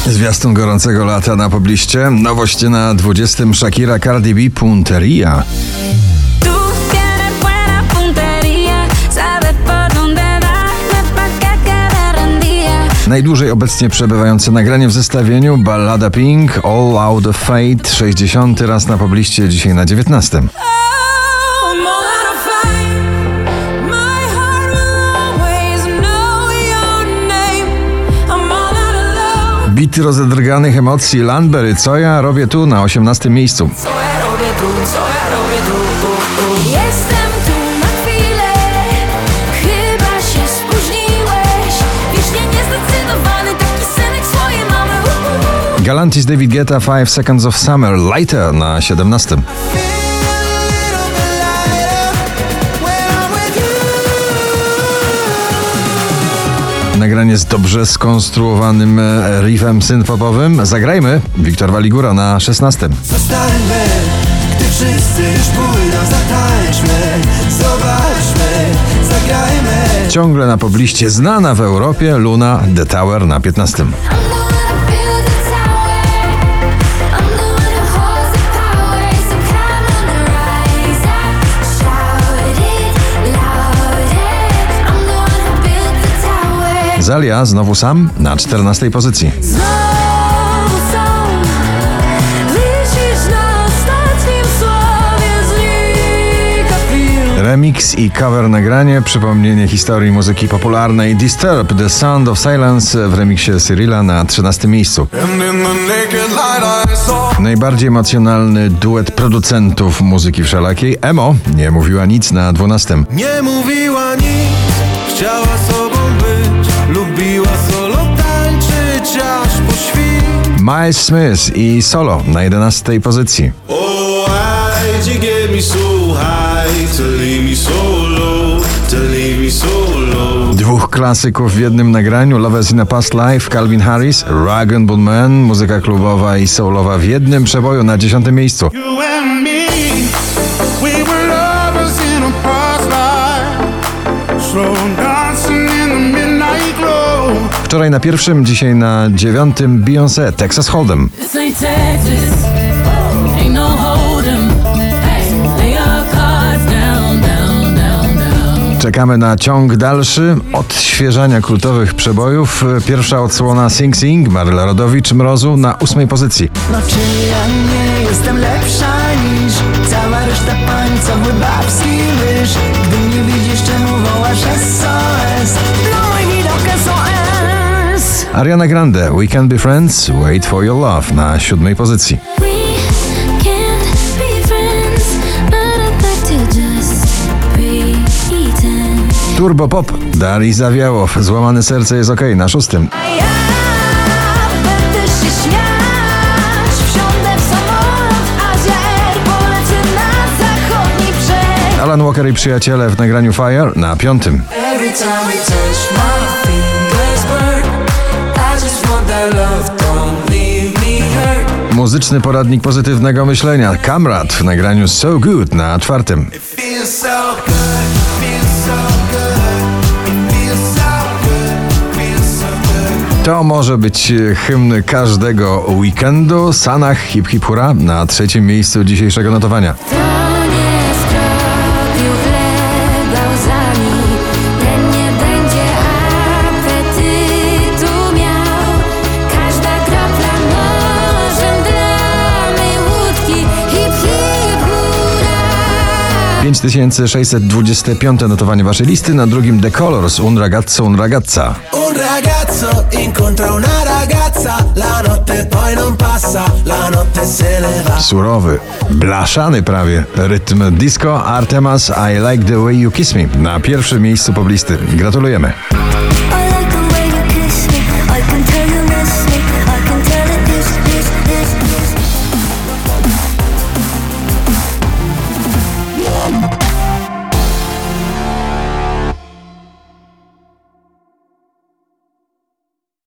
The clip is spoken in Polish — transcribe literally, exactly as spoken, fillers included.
Zwiastun gorącego lata na pobliście. Nowość na dwudziestym Shakira, Cardi B, Punteria. Najdłużej obecnie przebywające nagranie w zestawieniu Ballada Pink, All Out of Fate, sześćdziesiąty raz na pobliście, dzisiaj na dziewiętnastym. Bity rozedrganych emocji, Landberry, co ja robię tu, na osiemnastym miejscu. Co ja robię tu, co ja robię tu, tu, tu. Jestem tu na chwilę, chyba się spóźniłeś. Wiecznie niezdecydowany, taki synek swojej mamy. Uh, uh. Galantis, David Guetta, Five Seconds of Summer, Lighter na siedemnastym. Nagranie z dobrze skonstruowanym riffem synth-popowym. Zagrajmy, Wiktor Waligura na szesnastym. Zostańmy, gdy wszyscy już pójdą, zatańczmy, zobaczmy, zagrajmy. Ciągle na pobliście znana w Europie Luna, The Tower na piętnastym. Zalia, znowu sam, na czternastej pozycji. Znowu sam, wisisz na ostatnim słowie, znika film. Remix i cover nagranie, przypomnienie historii muzyki popularnej. Disturb, The Sound of Silence w remiksie Cyrilla na trzynastym miejscu. Najbardziej emocjonalny duet producentów muzyki wszelakiej. Emo, Nie mówiła nic na dwunastym. Nie mówiła nic, chciała sobą być, lubiła solo tańczyć aż po świt. Miles Smith i Solo na jedenastej pozycji. Oh, why'd you get me so high to leave me so low, to leave me so low. Dwóch klasyków w jednym nagraniu, Lovers in a Past Life, Calvin Harris, Rag and Bone Man, muzyka klubowa i soulowa w jednym przeboju na dziesiątym miejscu. You and me, we were lovers in a past life, slow dancing in the midnight glow. Wczoraj na pierwszym, dzisiaj na dziewiątym Beyoncé, Texas Hold'em. This ain't Texas, ain't no hold'em. Hey, lay your cards down, down, down, down. Czekamy na ciąg dalszy odświeżania kultowych przebojów. Pierwsza odsłona Sing Sing, Maryla Rodowicz, Mrozu na ósmej pozycji. No czy ja nie jestem lepsza niż cała reszta pań, co mój babski mysz. Gdy mnie widzisz, czemu wołasz S O S? No i widok S O S. Ariana Grande, We Can Be Friends, Wait for Your Love na siódmej pozycji. We can't be friends, but I'd like to just pretend. Turbo Pop, Darii Zawiałow, Złamane serce jest okej, na szóstym. A ja będę się śmiać, wsiądę w samolot Azja Air, polecę na zachodni brzeg. Alan Walker i Przyjaciele w nagraniu Fire na piątym. Every time we touch, my fingers burn. I just want that love, don't leave me hurt. Muzyczny poradnik pozytywnego myślenia, Kamrat w nagraniu So Good na czwartym. It feels so good, feels so good. It feels so good, feels so good. To może być hymn każdego weekendu. Sanach, Hip Hip Hura na trzecim miejscu dzisiejszego notowania. To nie skropił chleba łzami, ten nie będzie apetytu miał. Każda kropla morzem dla mej łódki. Hip, hip, hura. pięć tysięcy sześćset dwudzieste piąte notowanie waszej listy, na drugim The Colors, Un ragazzo, un ragazza. Un ragazzo incontra una ragazza, la notte poi non passa, la notte se ne va. Surowy, blaszany prawie rytm disco, Artemas, I Like the Way You Kiss Me na pierwszym miejscu poblisty. Gratulujemy. Oj,